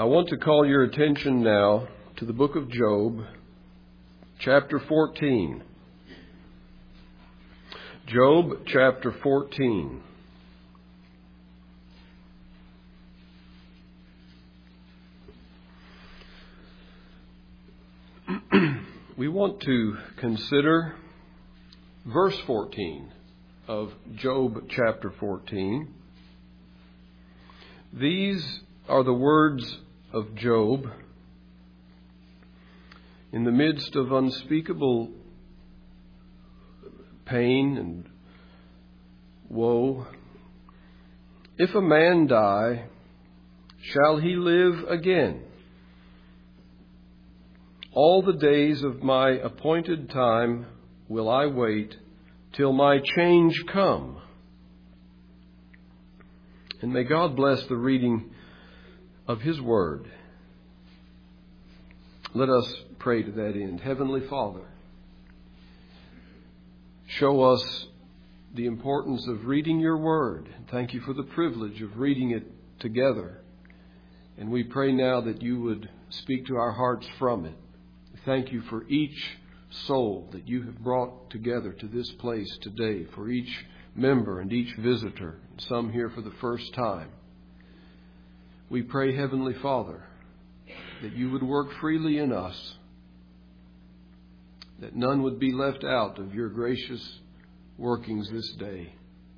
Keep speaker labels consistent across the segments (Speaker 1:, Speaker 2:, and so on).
Speaker 1: I want to call your attention now to the book of Job, chapter 14. Job, chapter 14. We want to consider verse 14 of Job chapter 14. These are the words of Job in the midst of unspeakable pain and woe. If a man die, shall he live again? All the days of my appointed time will I wait till my change come. And may God bless the reading of His Word. Let us pray to that end. Heavenly Father, show us the importance of reading Your Word. Thank You for the privilege of reading it together. And we pray now that You would speak to our hearts from it. Thank You for each soul that You have brought together to this place today, for each member and each visitor, some here for the first time. We pray, Heavenly Father, that You would work freely in us, that none would be left out of Your gracious workings this day.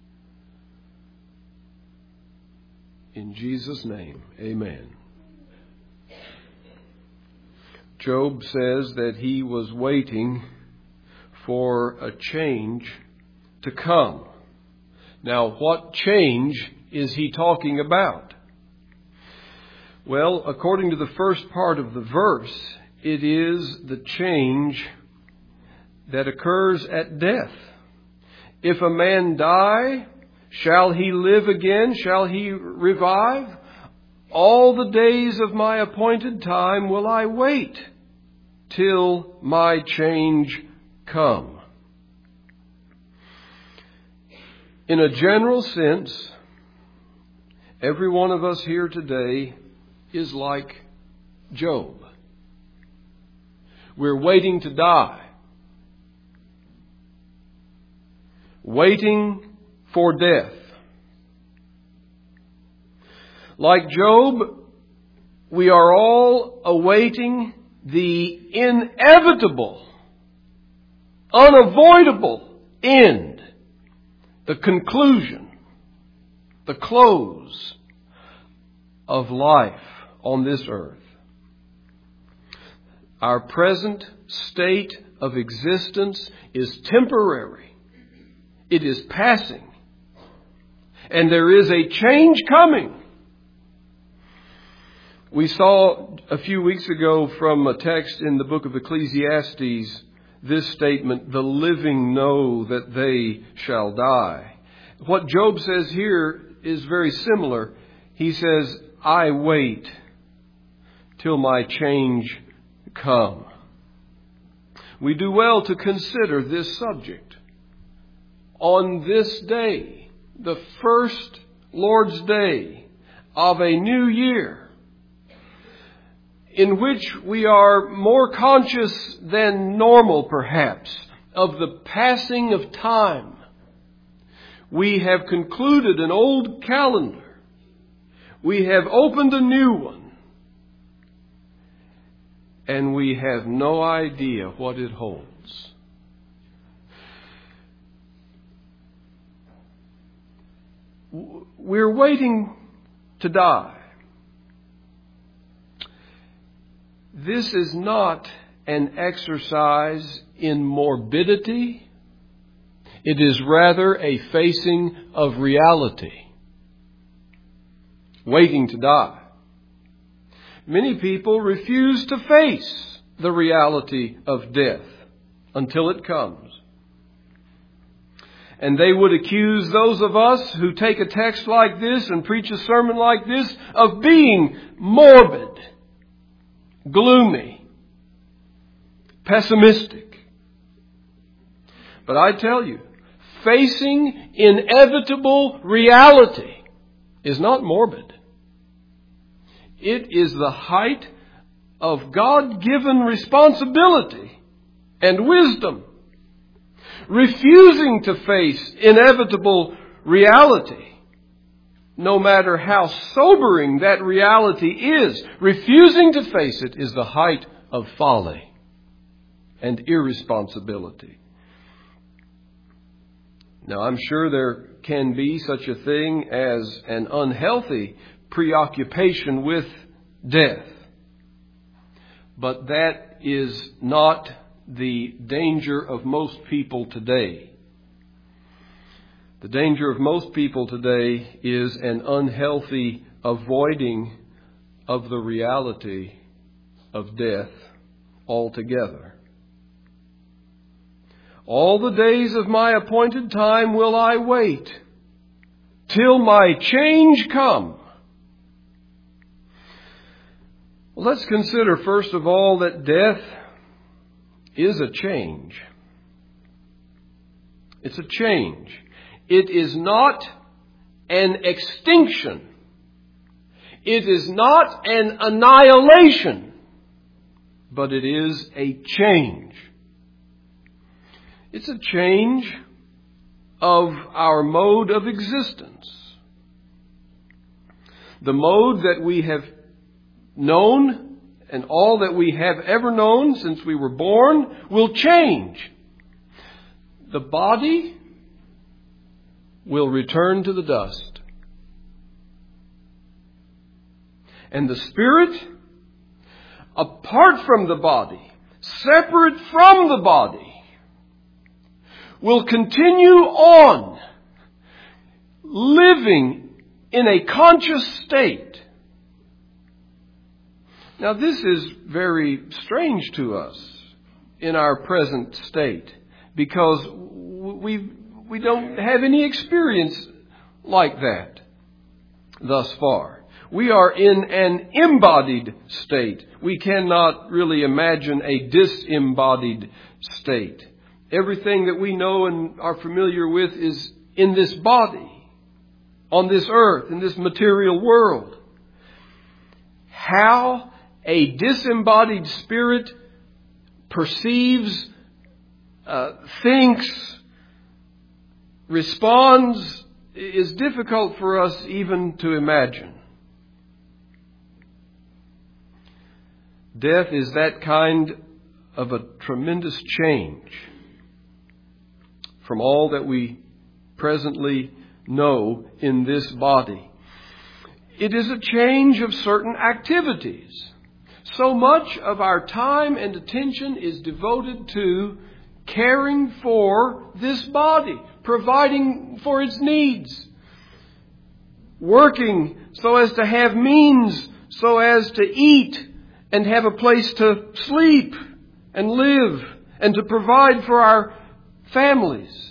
Speaker 1: In Jesus' name, amen. Job says that he was waiting for a change to come. Now, what change is he talking about? Well, according to the first part of the verse, it is the change that occurs at death. If a man die, shall he live again? Shall he revive? All the days of my appointed time will I wait till my change come. In a general sense, every one of us here today is like Job. We're waiting to die. Waiting for death. Like Job, we are all awaiting the inevitable, unavoidable end. The conclusion, the close of life on this earth. Our present state of existence is temporary. It is passing. And there is a change coming. We saw a few weeks ago from a text in the book of Ecclesiastes this statement, the living know that they shall die. What Job says here is very similar. He says, I wait till my change come. We do well to consider this subject. On this day, the first Lord's Day of a new year, in which we are more conscious than normal, perhaps, of the passing of time. We have concluded an old calendar. We have opened a new one. And we have no idea what it holds. We're waiting to die. This is not an exercise in morbidity. It is rather a facing of reality. Waiting to die. Many people refuse to face the reality of death until it comes. And they would accuse those of us who take a text like this and preach a sermon like this of being morbid, gloomy, pessimistic. But I tell you, facing inevitable reality is not morbid. It is the height of God-given responsibility and wisdom. Refusing to face inevitable reality, no matter how sobering that reality is, refusing to face it is the height of folly and irresponsibility. Now, I'm sure there can be such a thing as an unhealthy preoccupation with death. But that is not the danger of most people today. The danger of most people today is an unhealthy avoiding of the reality of death altogether. All the days of my appointed time will I wait, till my change come. Well, let's consider first of all that death is a change. It's a change. It is not an extinction. It is not an annihilation, but it is a change. It's a change of our mode of existence. The mode that we have known and all that we have ever known since we were born will change. The body will return to the dust. And the spirit, apart from the body, separate from the body, will continue on living in a conscious state. Now, this is very strange to us in our present state because we don't have any experience like that thus far. We are in an embodied state. We cannot really imagine a disembodied state. Everything that we know and are familiar with is in this body, on this earth, in this material world. How a disembodied spirit perceives, thinks, responds is difficult for us even to imagine. Death is that kind of a tremendous change from all that we presently know in this body. It is a change of certain activities. So much of our time and attention is devoted to caring for this body, providing for its needs, working so as to have means, so as to eat and have a place to sleep and live and to provide for our families.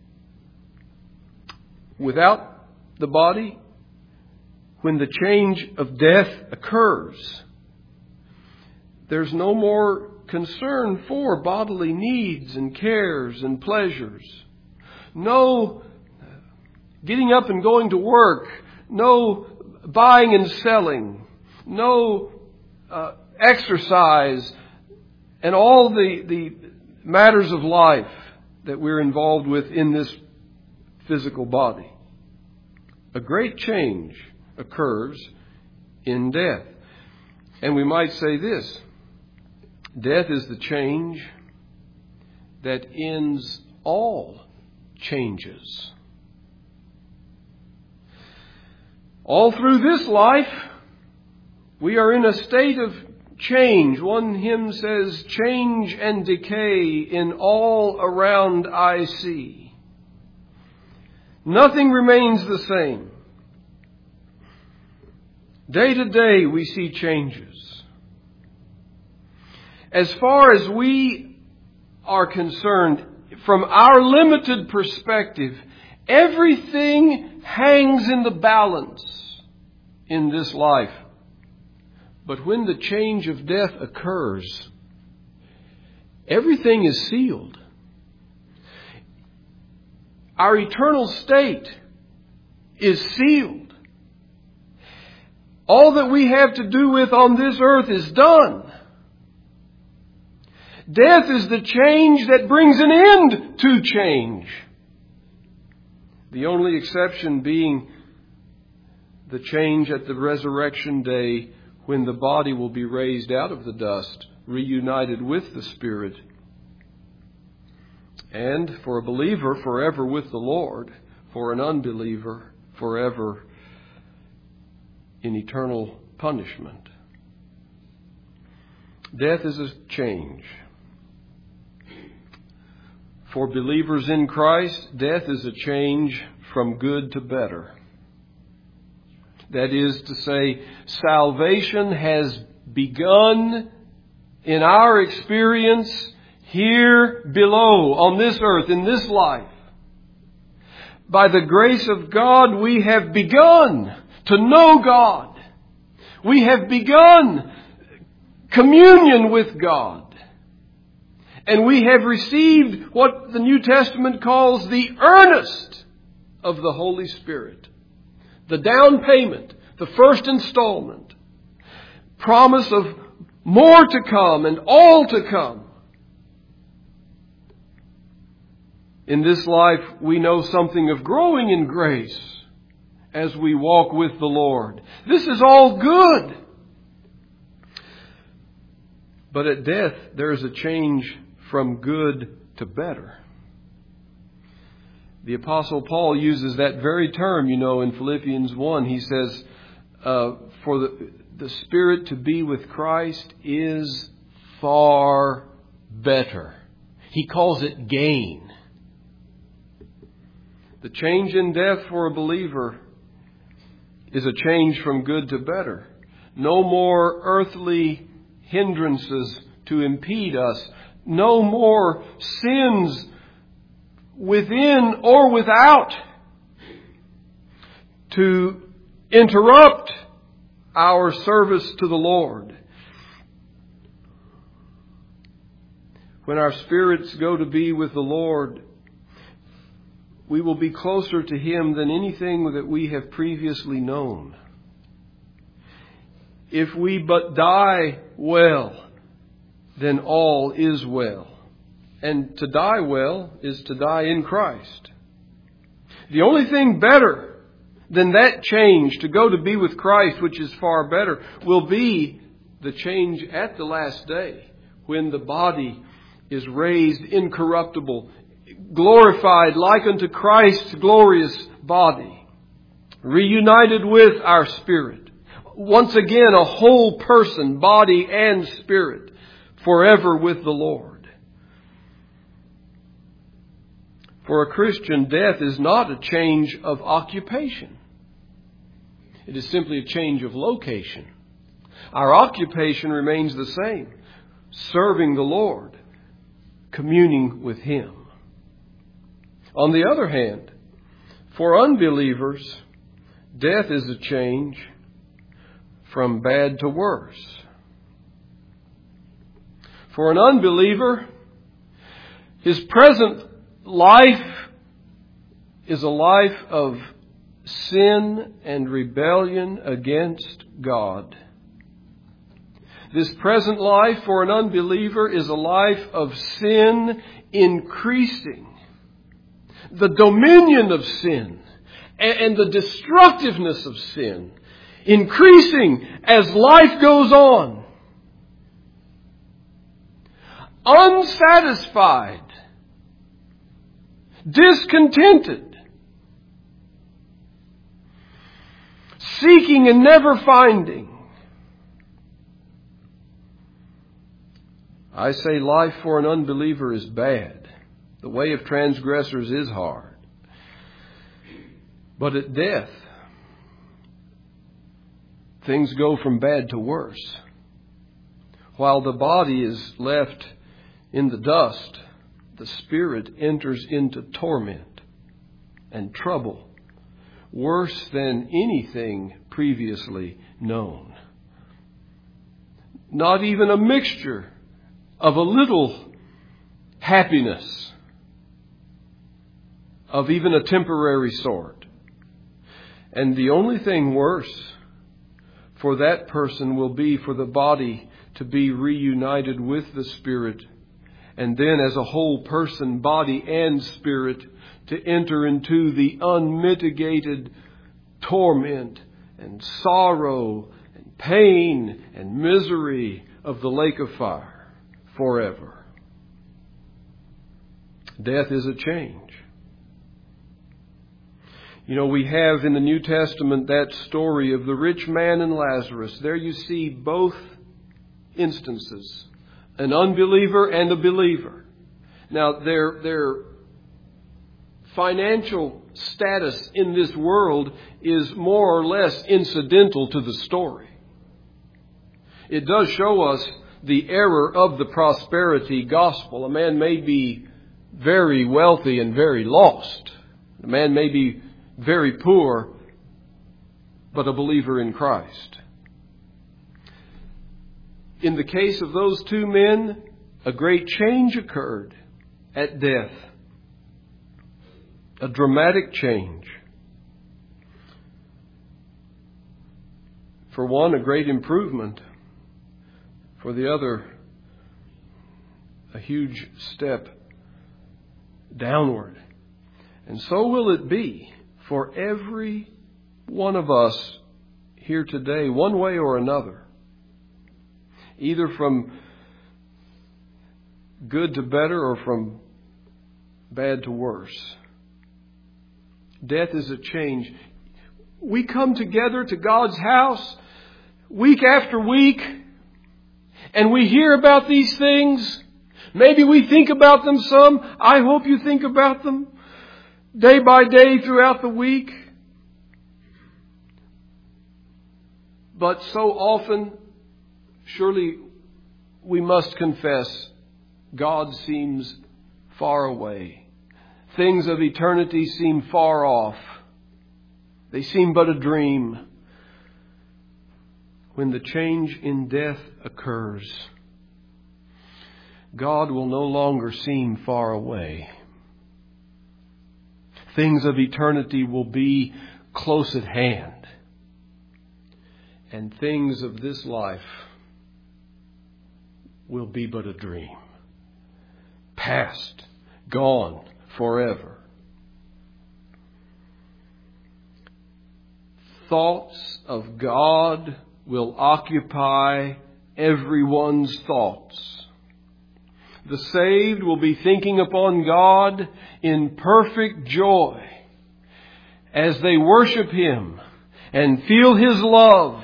Speaker 1: Without the body, when the change of death occurs, there's no more concern for bodily needs and cares and pleasures. No getting up and going to work. No buying and selling. No exercise and all the matters of life that we're involved with in this physical body. A great change occurs in death. And we might say this: death is the change that ends all changes. All through this life, we are in a state of change. One hymn says, "Change and decay in all around I see. Nothing remains the same." Day to day we see changes. As far as we are concerned, from our limited perspective, everything hangs in the balance in this life. But when the change of death occurs, everything is sealed. Our eternal state is sealed. All that we have to do with on this earth is done. Death is the change that brings an end to change. The only exception being the change at the resurrection day, when the body will be raised out of the dust, reunited with the Spirit, and for a believer, forever with the Lord; for an unbeliever, forever in eternal punishment. Death is a change. For believers in Christ, death is a change from good to better. That is to say, salvation has begun in our experience here below, on this earth, in this life. By the grace of God, we have begun to know God. We have begun communion with God. And we have received what the New Testament calls the earnest of the Holy Spirit. The down payment, the first installment. Promise of more to come and all to come. In this life, we know something of growing in grace as we walk with the Lord. This is all good. But at death, there is a change from good to better. The Apostle Paul uses that very term, in Philippians 1. He says, for the spirit to be with Christ is far better. He calls it gain. The change in death for a believer is a change from good to better. No more earthly hindrances to impede us. No more sins within or without to interrupt our service to the Lord. When our spirits go to be with the Lord, we will be closer to Him than anything that we have previously known. If we but die well, then all is well. And to die well is to die in Christ. The only thing better than that change to go to be with Christ, which is far better, will be the change at the last day, when the body is raised incorruptible, glorified like unto Christ's glorious body, reunited with our spirit. Once again, a whole person, body and spirit, forever with the Lord. For a Christian, death is not a change of occupation. It is simply a change of location. Our occupation remains the same, serving the Lord, communing with Him. On the other hand, for unbelievers, death is a change from bad to worse. For an unbeliever, his present life is a life of sin and rebellion against God. This present life for an unbeliever is a life of sin increasing. The dominion of sin and the destructiveness of sin increasing as life goes on. Unsatisfied, discontented, seeking and never finding. I say life for an unbeliever is bad. The way of transgressors is hard. But at death, things go from bad to worse. While the body is left in the dust, the spirit enters into torment and trouble, worse than anything previously known. Not even a mixture of a little happiness of even a temporary sort. And the only thing worse for that person will be for the body to be reunited with the Spirit, and then as a whole person, body and spirit, to enter into the unmitigated torment and sorrow and pain and misery of the lake of fire forever. Death is a change. You know, we have in the New Testament that story of the rich man and Lazarus. There you see both instances, an unbeliever and a believer. Now, their financial status in this world is more or less incidental to the story. It does show us the error of the prosperity gospel. A man may be very wealthy and very lost. A man may be very poor, but a believer in Christ. In the case of those two men, a great change occurred at death. A dramatic change. For one, a great improvement. For the other, a huge step downward. And so will it be for every one of us here today, one way or another. Either from good to better or from bad to worse. Death is a change. We come together to God's house week after week, and we hear about these things. Maybe we think about them some. I hope you think about them day by day throughout the week. But so often, surely we must confess, God seems far away. Things of eternity seem far off. They seem but a dream. When the change in death occurs, God will no longer seem far away. Things of eternity will be close at hand. And things of this life will be but a dream. Past, gone forever. Thoughts of God will occupy everyone's thoughts. The saved will be thinking upon God in perfect joy as they worship Him and feel His love.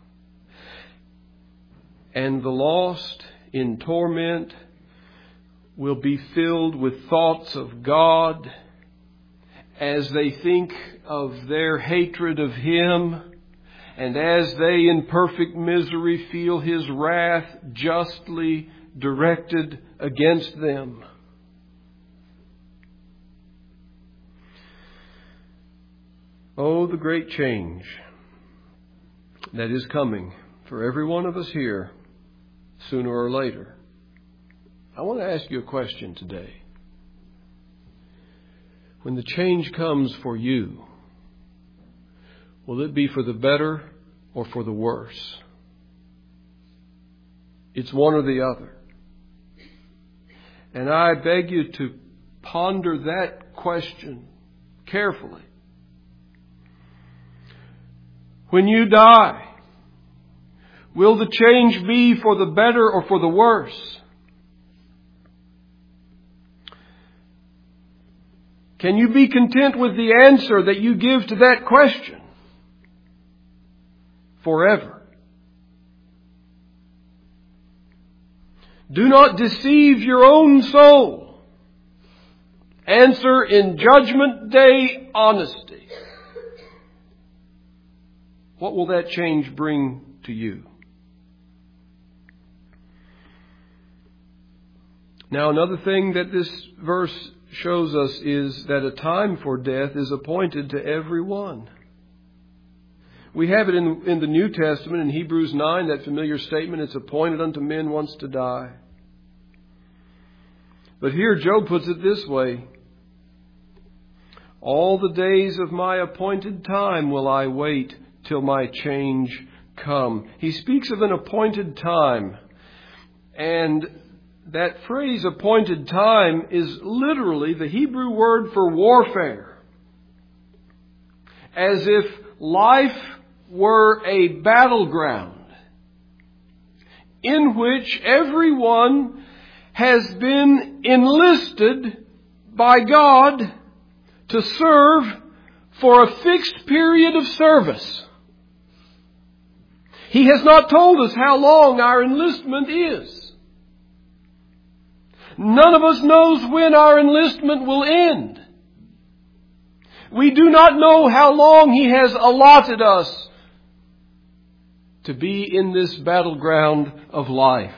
Speaker 1: And the lost in torment will be filled with thoughts of God as they think of their hatred of Him, and as they in perfect misery feel His wrath justly directed against them. Oh, the great change that is coming for every one of us here sooner or later. I want to ask you a question today. When the change comes for you, will it be for the better or for the worse? It's one or the other. And I beg you to ponder that question carefully. When you die, will the change be for the better or for the worse? Can you be content with the answer that you give to that question? Forever. Do not deceive your own soul. Answer in Judgment Day honesty. What will that change bring to you? Now, another thing that this verse shows us is that a time for death is appointed to everyone. We have it in the New Testament, in Hebrews 9, that familiar statement, it's appointed unto men once to die. But here Job puts it this way: all the days of my appointed time will I wait till my change come. He speaks of an appointed time. And that phrase, appointed time, is literally the Hebrew word for warfare. As if life were a battleground in which everyone has been enlisted by God to serve for a fixed period of service. He has not told us how long our enlistment is. None of us knows when our enlistment will end. We do not know how long He has allotted us to be in this battleground of life.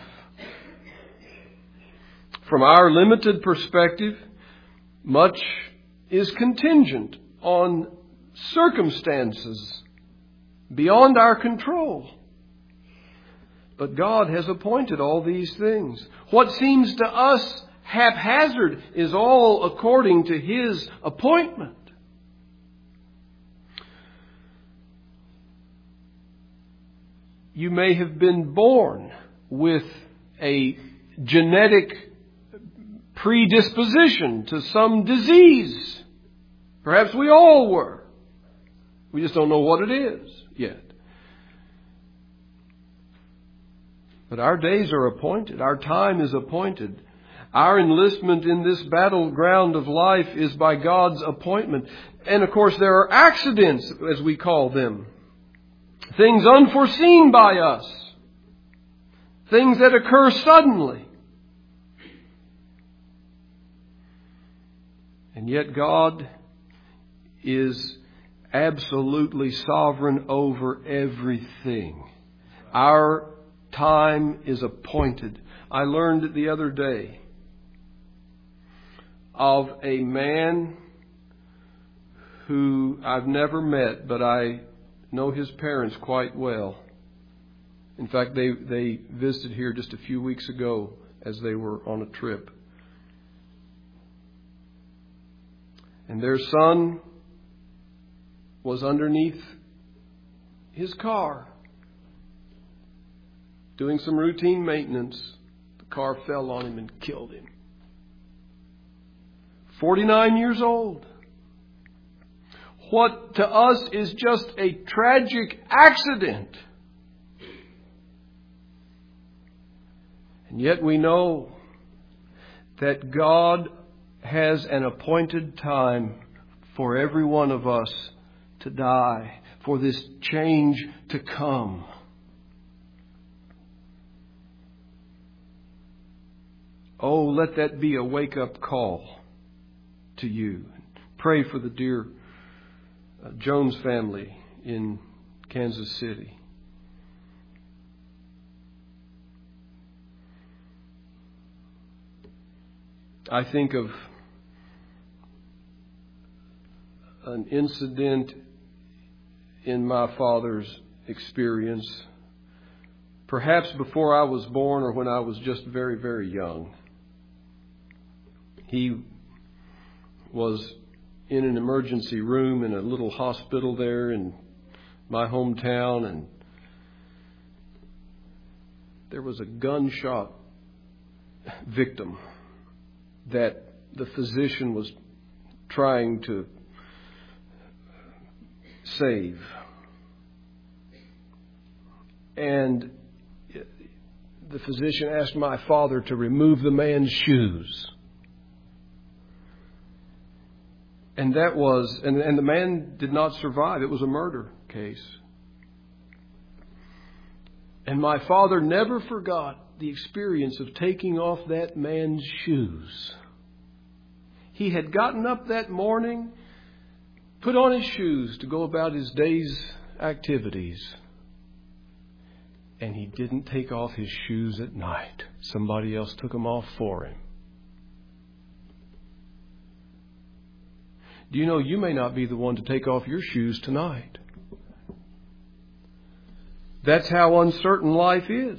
Speaker 1: From our limited perspective, much is contingent on circumstances beyond our control. But God has appointed all these things. What seems to us haphazard is all according to His appointment. You may have been born with a genetic predisposition to some disease. Perhaps we all were. We just don't know what it is yet. But our days are appointed. Our time is appointed. Our enlistment in this battleground of life is by God's appointment. And of course there are accidents, as we call them. Things unforeseen by us. Things that occur suddenly. And yet God is absolutely sovereign over everything. Our time is appointed. I learned the other day of a man who I've never met, but I know his parents quite well. In fact, they visited here just a few weeks ago as they were on a trip. And their son was underneath his car doing some routine maintenance. The car fell on him and killed him. 49 years old. What to us is just a tragic accident. And yet we know that God has an appointed time for every one of us to die, for this change to come. Oh, let that be a wake-up call to you. Pray for the dear Jones family in Kansas City. I think of an incident in my father's experience, perhaps before I was born or when I was just very, very young. He was in an emergency room in a little hospital there in my hometown, and there was a gunshot victim that the physician was trying to save. And the physician asked my father to remove the man's shoes. And that was, and the man did not survive. It was a murder case. And my father never forgot the experience of taking off that man's shoes. He had gotten up that morning, put on his shoes to go about his day's activities. And he didn't take off his shoes at night. Somebody else took them off for him. Do you know you may not be the one to take off your shoes tonight? That's how uncertain life is.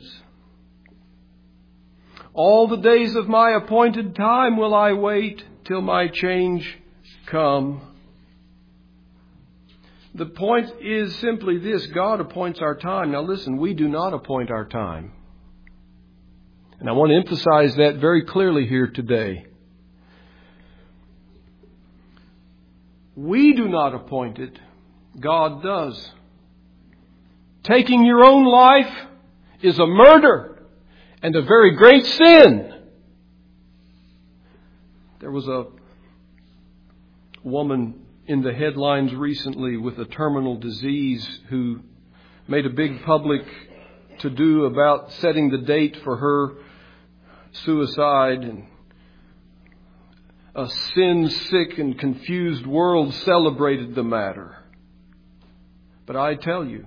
Speaker 1: All the days of my appointed time will I wait till my change come. The point is simply this: God appoints our time. Now listen, we do not appoint our time. And I want to emphasize that very clearly here today. We do not appoint it. God does. Taking your own life is a murder and a very great sin. There was a woman in the headlines recently with a terminal disease who made a big public to-do about setting the date for her suicide, and a sin-sick and confused world celebrated the matter. But I tell you,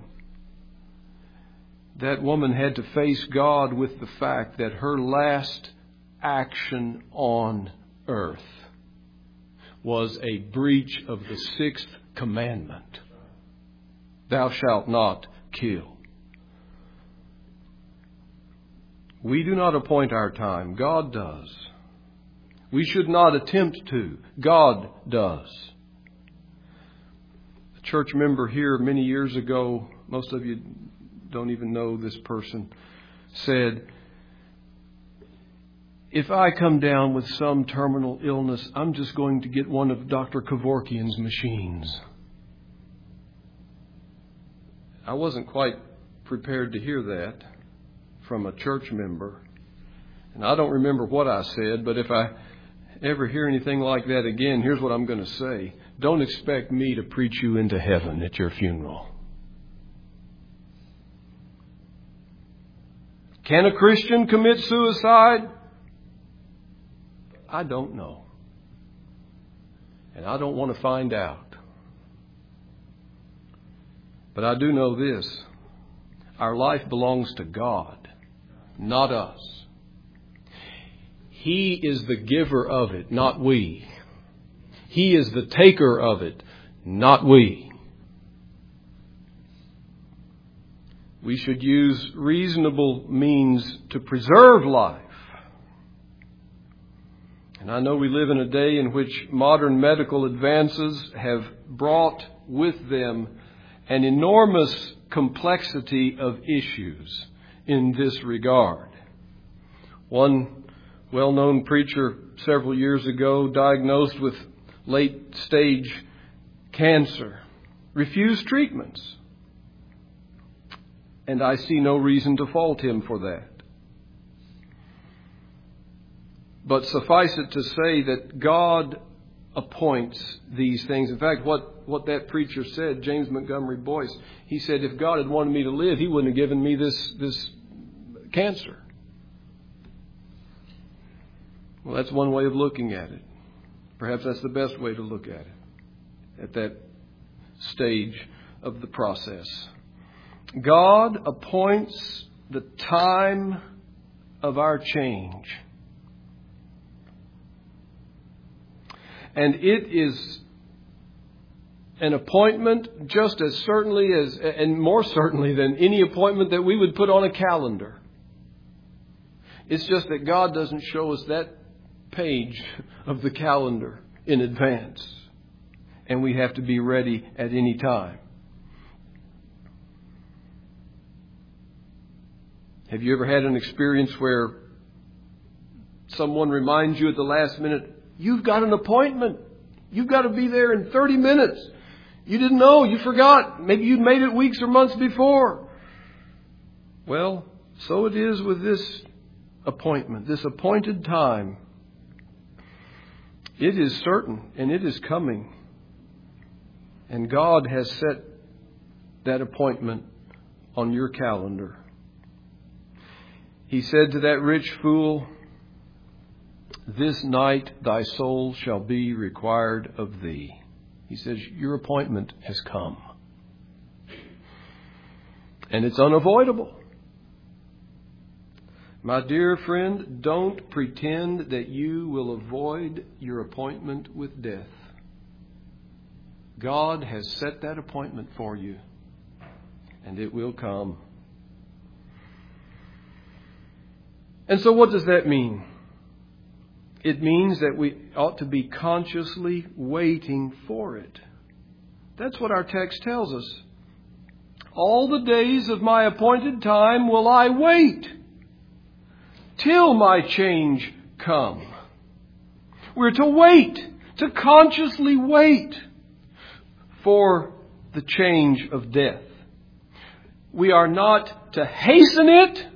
Speaker 1: that woman had to face God with the fact that her last action on earth was a breach of the 6th commandment. Thou shalt not kill. We do not appoint our time. God does. We should not attempt to. God does. A church member here many years ago, most of you don't even know this person, said, if I come down with some terminal illness, I'm just going to get one of Dr. Kevorkian's machines. I wasn't quite prepared to hear that from a church member. And I don't remember what I said, but if I ever hear anything like that again, here's what I'm going to say. Don't expect me to preach you into heaven at your funeral. Can a Christian commit suicide? I don't know. And I don't want to find out. But I do know this. Our life belongs to God, not us. He is the giver of it, not we. He is the taker of it, not we. We should use reasonable means to preserve life. And I know we live in a day in which modern medical advances have brought with them an enormous complexity of issues in this regard. One well-known preacher several years ago, diagnosed with late-stage cancer, refused treatments. And I see no reason to fault him for that. But suffice it to say that God appoints these things. In fact, what that preacher said, James Montgomery Boyce, he said, if God had wanted me to live, He wouldn't have given me this cancer. Well, that's one way of looking at it. Perhaps that's the best way to look at it at that stage of the process. God appoints the time of our change. And it is an appointment just as certainly as, and more certainly than any appointment that we would put on a calendar. It's just that God doesn't show us that page of the calendar in advance. And we have to be ready at any time. Have you ever had an experience where someone reminds you at the last minute, you've got an appointment. You've got to be there in 30 minutes. You didn't know. You forgot. Maybe you'd made it weeks or months before. Well, so it is with this appointment, this appointed time. It is certain and it is coming. And God has set that appointment on your calendar. He said to that rich fool, this night thy soul shall be required of thee. He says, your appointment has come. And it's unavoidable. My dear friend, don't pretend that you will avoid your appointment with death. God has set that appointment for you, and it will come. And so what does that mean? It means that we ought to be consciously waiting for it. That's what our text tells us. All the days of my appointed time will I wait till my change come. We're to wait, to consciously wait for the change of death. We are not to hasten it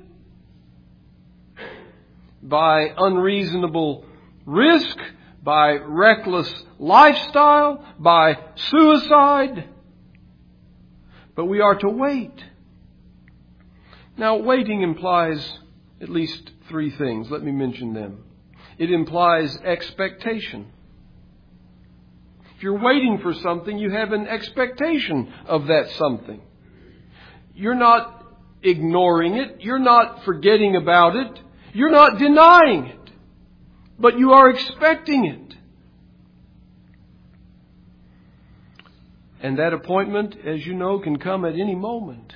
Speaker 1: by unreasonable risk, by reckless lifestyle, by suicide, but we are to wait. Now, waiting implies at least three things. Let me mention them. It implies expectation. If you're waiting for something, you have an expectation of that something. You're not ignoring it. You're not forgetting about it. You're not denying it. But you are expecting it. And that appointment, as you know, can come at any moment.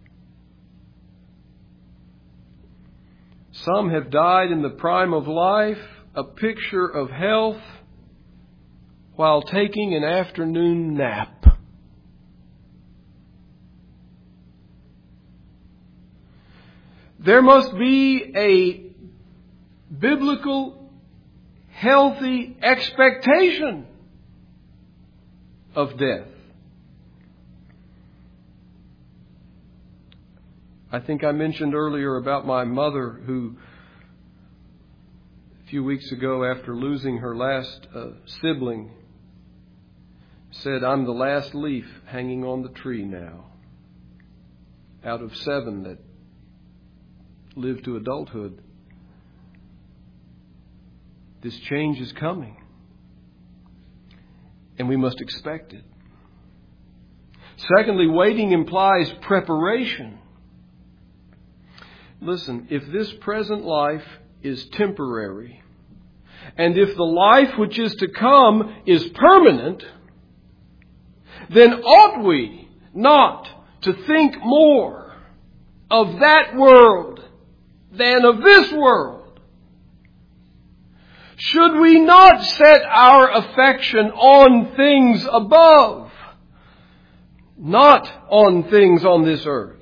Speaker 1: Some have died in the prime of life, a picture of health, while taking an afternoon nap. There must be a biblical, healthy expectation of death. I think I mentioned earlier about my mother who, a few weeks ago after losing her last sibling, said, "I'm the last leaf hanging on the tree now, out of 7 that lived to adulthood. This change is coming, and we must expect it." Secondly, waiting implies preparation. Listen, if this present life is temporary, and if the life which is to come is permanent, then ought we not to think more of that world than of this world? Should we not set our affection on things above, not on things on this earth?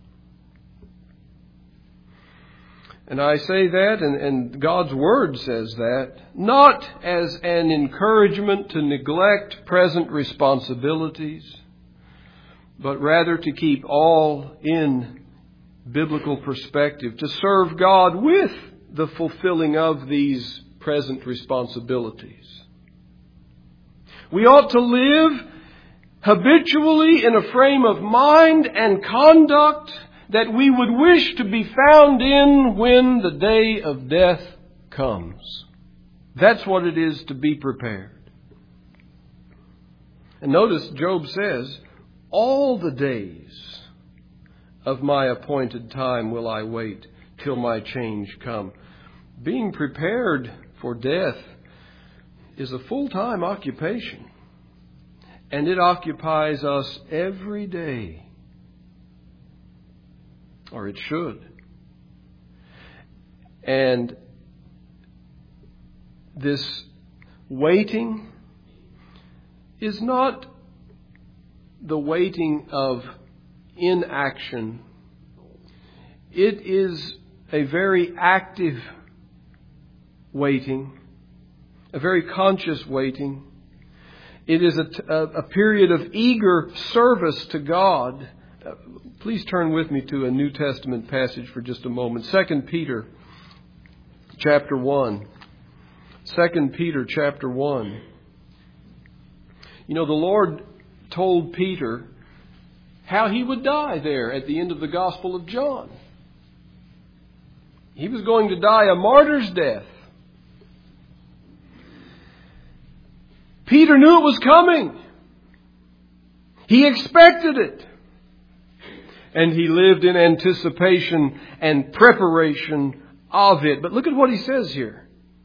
Speaker 1: And I say that, and God's Word says that, not as an encouragement to neglect present responsibilities, but rather to keep all in biblical perspective, to serve God with the fulfilling of these present responsibilities. We ought to live habitually in a frame of mind and conduct that we would wish to be found in when the day of death comes. That's what it is to be prepared. And notice Job says, all the days of my appointed time will I wait till my change come. Being prepared for death is a full-time occupation. And it occupies us every day. Or it should. And this waiting is not the waiting of inaction. It is a very active waiting, a very conscious waiting. It is a period of eager service to God. Please turn with me to a New Testament passage for just a moment. 2 Peter chapter 1. 2 Peter chapter 1. You know, the Lord told Peter how he would die there at the end of the Gospel of John. He was going to die a martyr's death. Peter knew it was coming. He expected it. And he lived in anticipation and preparation of it. But look at what he says here.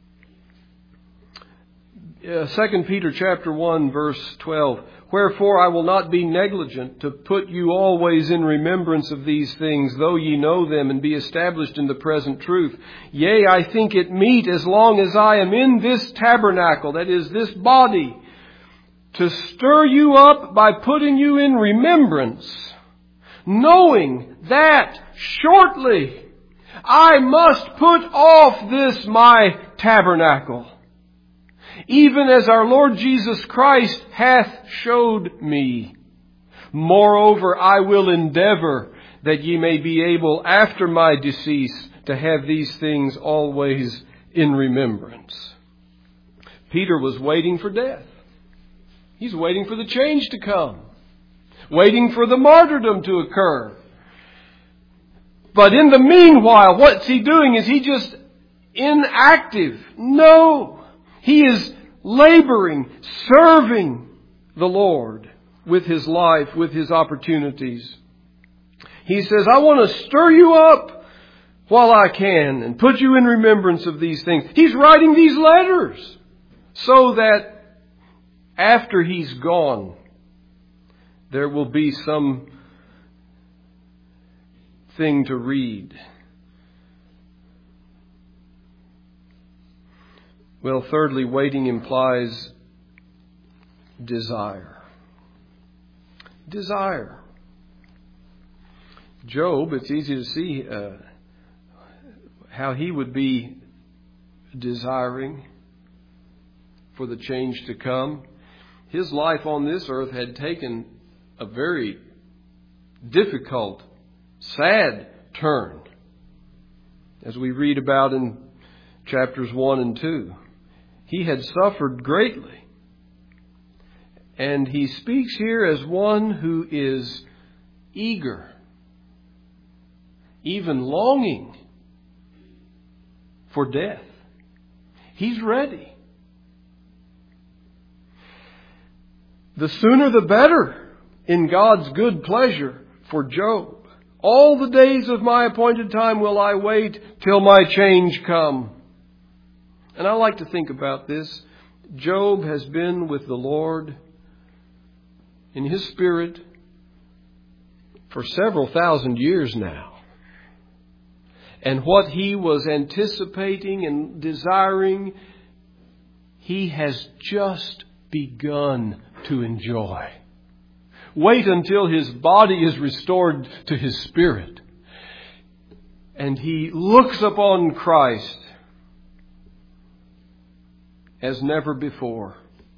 Speaker 1: 2 Peter chapter 1 verse 12. Wherefore I will not be negligent to put you always in remembrance of these things, though ye know them and be established in the present truth. Yea, I think it meet, as long as I am in this tabernacle, that is, this body, to stir you up by putting you in remembrance, knowing that shortly I must put off this my tabernacle, even as our Lord Jesus Christ hath showed me. Moreover, I will endeavor that ye may be able after my decease to have these things always in remembrance. Peter was waiting for death. He's waiting for the change to come, waiting for the martyrdom to occur. But in the meanwhile, what's he doing? Is he just inactive? No. He is laboring, serving the Lord with his life, with his opportunities. He says, I want to stir you up while I can and put you in remembrance of these things. He's writing these letters so that after he's gone, there will be some thing to read. Well, thirdly, waiting implies desire. Desire. Job, it's easy to see how he would be desiring for the change to come. His life on this earth had taken a very difficult, sad turn, as we read about in chapters 1 and 2. He had suffered greatly. And he speaks here as one who is eager, even longing for death. He's ready. The sooner the better in God's good pleasure for Job. All the days of my appointed time will I wait till my change come. And I like to think about this. Job has been with the Lord in his spirit for several thousand years now. And what he was anticipating and desiring, he has just begun to enjoy. Wait until his body is restored to his spirit, and he looks upon Christ as never before.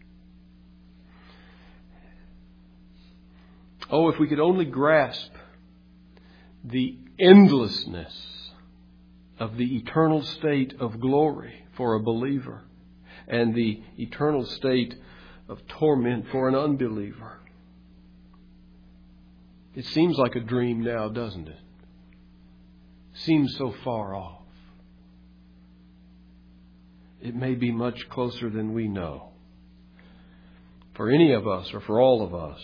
Speaker 1: Oh, if we could only grasp the endlessness of the eternal state of glory for a believer and the eternal state of torment for an unbeliever. It seems like a dream now, doesn't it? Seems so far off. It may be much closer than we know. For any of us or for all of us.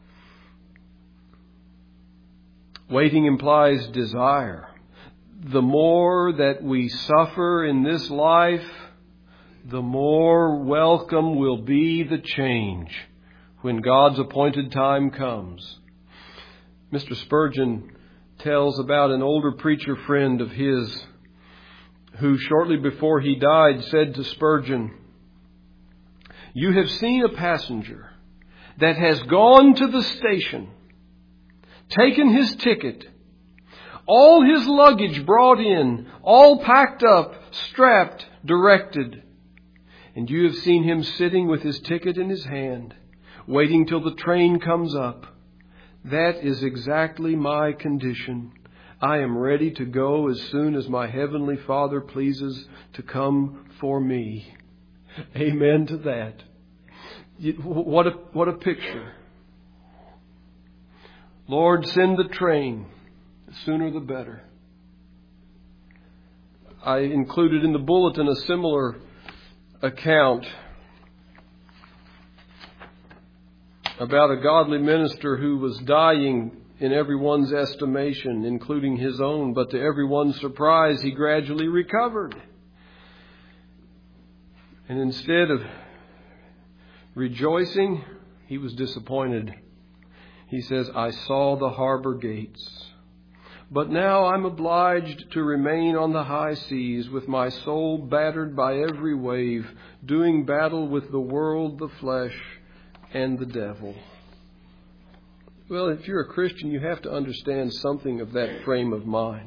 Speaker 1: Waiting implies desire. The more that we suffer in this life, the more welcome will be the change when God's appointed time comes. Mr. Spurgeon tells about an older preacher friend of his who shortly before he died said to Spurgeon, "You have seen a passenger that has gone to the station, taken his ticket, all his luggage brought in, all packed up, strapped, directed. And you have seen him sitting with his ticket in his hand, waiting till the train comes up. That is exactly my condition. I am ready to go as soon as my Heavenly Father pleases to come for me." Amen to that. What a picture. Lord, send the train. The sooner the better. I included in the bulletin a similar account about a godly minister who was dying in everyone's estimation, including his own, but to everyone's surprise, he gradually recovered. And instead of rejoicing, he was disappointed. He says, "I saw the harbor gates, but now I'm obliged to remain on the high seas with my soul battered by every wave, doing battle with the world, the flesh, and the devil. Well, if you're a Christian, you have to understand something of that frame of mind.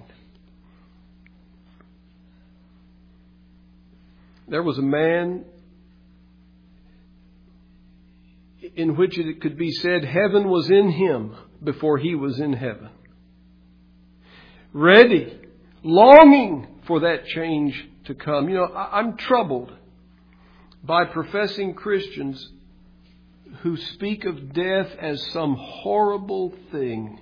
Speaker 1: There was a man in which it could be said heaven was in him before he was in heaven. Ready, longing for that change to come. You know, I'm troubled by professing Christians who speak of death as some horrible thing.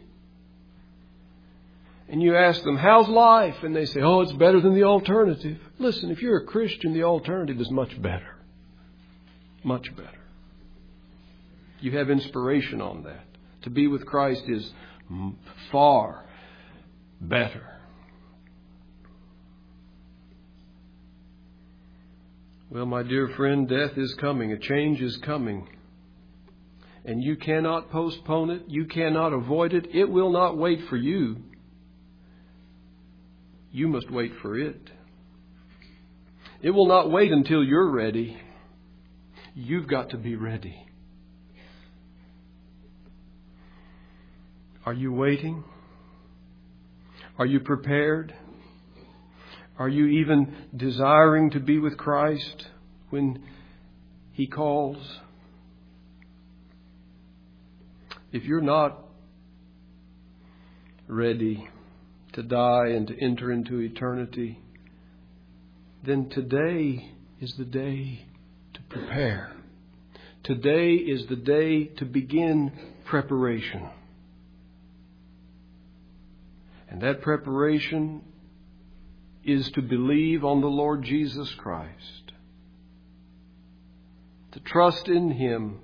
Speaker 1: And you ask them, how's life? And they say, oh, it's better than the alternative. Listen, if you're a Christian, the alternative is much better. Much better. You have inspiration on that. To be with Christ is far better. Well, my dear friend, death is coming. A change is coming. And you cannot postpone it. You cannot avoid it. It will not wait for you. You must wait for it. It will not wait until you're ready. You've got to be ready. Are you waiting? Are you prepared? Are you even desiring to be with Christ when He calls? If you're not ready to die and to enter into eternity, then today is the day to prepare. Today is the day to begin preparation. And that preparation is to believe on the Lord Jesus Christ, to trust in Him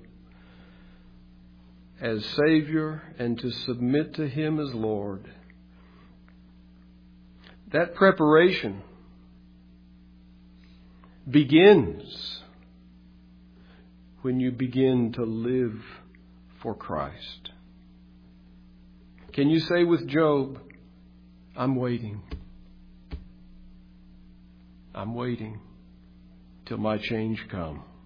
Speaker 1: as Savior and to submit to Him as Lord. That preparation begins when you begin to live for Christ. Can you say with Job, I'm waiting. I'm waiting till my change come.